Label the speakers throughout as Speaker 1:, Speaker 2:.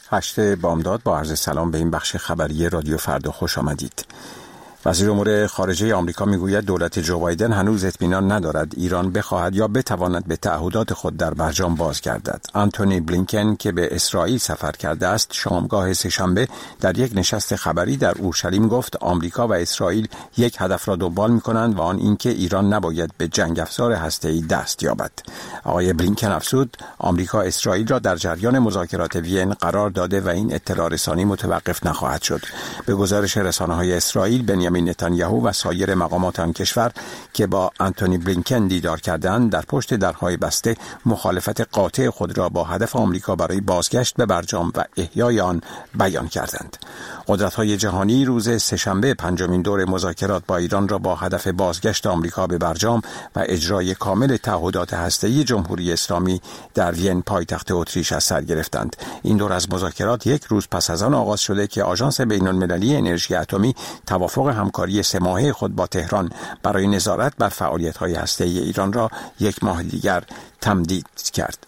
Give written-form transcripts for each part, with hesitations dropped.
Speaker 1: 8 بامداد با عرض سلام به این بخش خبری رادیو فردا خوش آمدید. وزیر امور خارجه آمریکا میگوید دولت جو بایدن هنوز اطمینان ندارد ایران بخواهد یا بتواند به تعهدات خود در برجام بازگردد. آنتونی بلینکن که به اسرائیل سفر کرده است شامگاه سه‌شنبه در یک نشست خبری در اورشلیم گفت آمریکا و اسرائیل یک هدف را دنبال می‌کنند و آن اینکه ایران نباید به جنگ افزار هسته‌ای دست یابد. آقای بلینکن افزود آمریکا اسرائیل را در جریان مذاکرات وین قرار داده و این اطلاع رسانی متوقف نخواهد شد. به گزارش رسانه‌های اسرائیل بنیامین نتانیاهو و سایر مقامات آن کشور که با آنتونی بلینکن دیدار کردند در پشت درهای بسته مخالفت قاطع خود را با هدف آمریکا برای بازگشت به برجام و احیای آن بیان کردند. قدرت‌های جهانی روز سه‌شنبه پنجمین دور مذاکرات با ایران را با هدف بازگشت آمریکا به برجام و اجرای کامل تعهدات هسته‌ای جمهوری اسلامی در وین پایتخت اتریش از سر گرفتند. این دور از مذاکرات یک روز پس از آن آغاز شده که آژانس بین‌المللی انرژی اتمی توافق همکاری 3 ماهه خود با تهران برای نظارت بر فعالیت‌های هسته‌ای ایران را یک ماه دیگر تمدید کرد.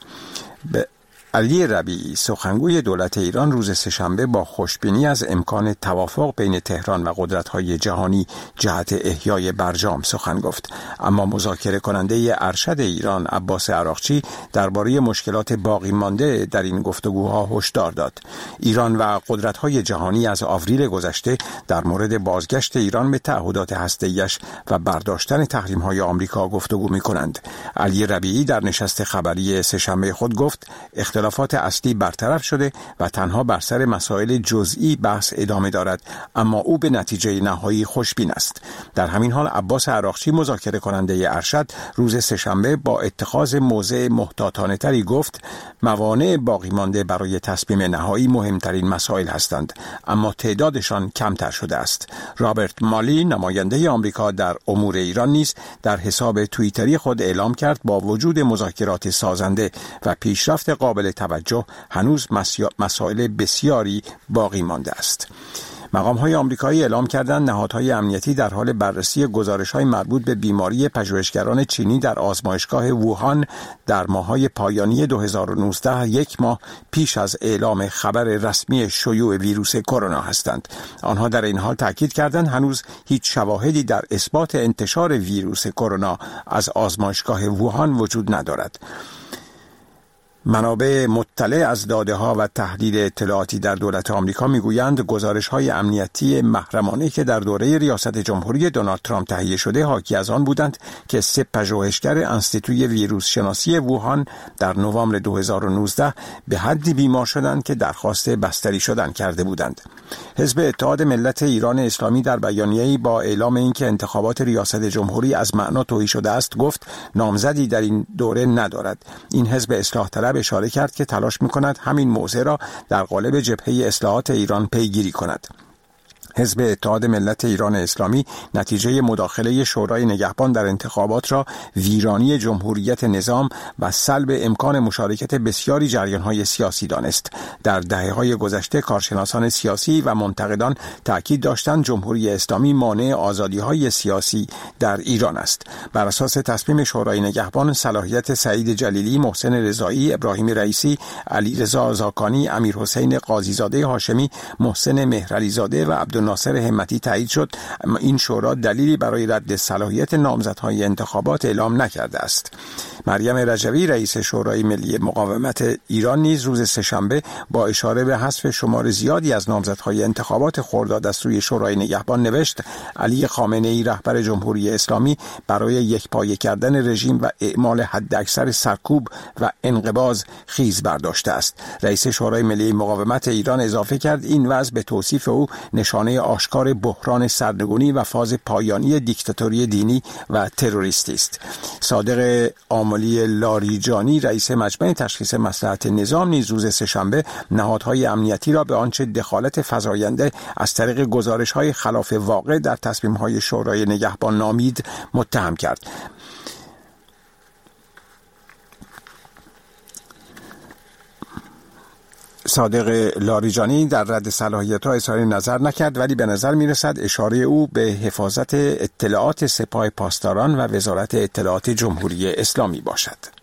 Speaker 1: علی ربیعی سخنگوی دولت ایران روز سه‌شنبه با خوشبینی از امکان توافق بین تهران و قدرت‌های جهانی جهت احیای برجام سخن گفت، اما مذاکره کننده ارشد ایران عباس عراقچی درباره مشکلات باقی مانده در این گفتگوها هشدار داد. ایران و قدرت‌های جهانی از آوریل گذشته در مورد بازگشت ایران به تعهدات هسته‌ایش و برداشتن تحریم‌های آمریکا گفتگو می‌کنند. علی ربیعی در نشست خبری سه‌شنبه خود گفت اختلافات اصلی برطرف شده و تنها بر سر مسائل جزئی بحث ادامه دارد، اما او به نتیجه نهایی خوشبین است. در همین حال عباس عراقچی مذاکره کننده ارشد روز سه‌شنبه با اتخاذ موضع محتاطانه تری گفت موانع باقی مانده برای تصمیم نهایی مهمترین مسائل هستند، اما تعدادشان کمتر شده است. رابرت مالی نماینده آمریکا در امور ایران نیز در حساب توییتری خود اعلام کرد با وجود مذاکرات سازنده و پیشرفت قابل توجه هنوز مسائل بسیاری باقی مانده است. مقام‌های آمریکایی اعلام کردند نهادهای امنیتی در حال بررسی گزارش‌های مربوط به بیماری پژوهشگران چینی در آزمایشگاه ووهان در ماه‌های پایانی 2019 یک ماه پیش از اعلام خبر رسمی شیوع ویروس کرونا هستند. آنها در این حال تاکید کردند هنوز هیچ شواهدی در اثبات انتشار ویروس کرونا از آزمایشگاه ووهان وجود ندارد. منابع مطلع از داده‌ها و تحلیل اطلاعاتی در دولت آمریکا میگویند گزارش‌های امنیتی محرمانه که در دوره ریاست جمهوری دونالد ترامپ تهیه شده حاکی از آن بودند که 3 پژوهشگر انستیتوی ویروس شناسی ووهان در نوامبر 2019 به حدی بیمار شدند که درخواست بستری شدن کرده بودند. حزب اتحاد ملت ایران اسلامی در بیانیه‌ای با اعلام اینکه انتخابات ریاست جمهوری از معنا تهی شده است گفت نامزدی در این دوره ندارد. این حزب اصلاح طلب اشاره کرد که تلاش می‌کند همین موضع را در قالب جبهه اصلاحات ایران پیگیری کند. حزب اتحاد ملت ایران اسلامی نتیجه مداخله شورای نگهبان در انتخابات را ویرانی جمهوریت نظام و سلب امکان مشارکت بسیاری جریان‌های سیاسی دانست. در دهه‌های گذشته کارشناسان سیاسی و منتقدان تاکید داشتند جمهوری اسلامی مانع آزادی‌های سیاسی در ایران است. بر اساس تصمیم شورای نگهبان صلاحیت سعید جلیلی، محسن رضایی، ابراهیم رئیسی، علیرضا زاکانی، امیرحسین قاضیزاده هاشمی، محسن مهرعلیزاده و عبدالناصر همتی تایید شد، اما این شورا دلیلی برای رد صلاحیت نامزدهای انتخابات اعلام نکرده است. مریم رجوی رئیس شورای ملی مقاومت ایران نیز روز سه‌شنبه با اشاره به حذف شمار زیادی از نامزدهای انتخابات خرداد از سوی شورای نگهبان نوشت علی خامنه‌ای رهبر جمهوری اسلامی برای یکپایه کردن رژیم و اعمال حداکثر سرکوب و انقباض خیز برداشته است. رئیس شورای ملی مقاومت ایران اضافه کرد این وضع به توصیف او نشانه آشکار بحران سرنگونی و فاز پایانی دیکتاتوری دینی و تروریستی است. صادق آملی لاریجانی رئیس مجمع تشخیص مصلحت نظام نیز روز سه‌شنبه نهادهای امنیتی را به آنچه دخالت فزاینده از طریق گزارش‌های خلاف واقع در تصمیم‌های شورای نگهبان نامید متهم کرد. صادق لاریجانی در رد صلاحیت‌ها اظهار نظر نکرد، ولی به نظر می‌رسد اشاره او به حفاظت اطلاعات سپاه پاسداران و وزارت اطلاعات جمهوری اسلامی باشد.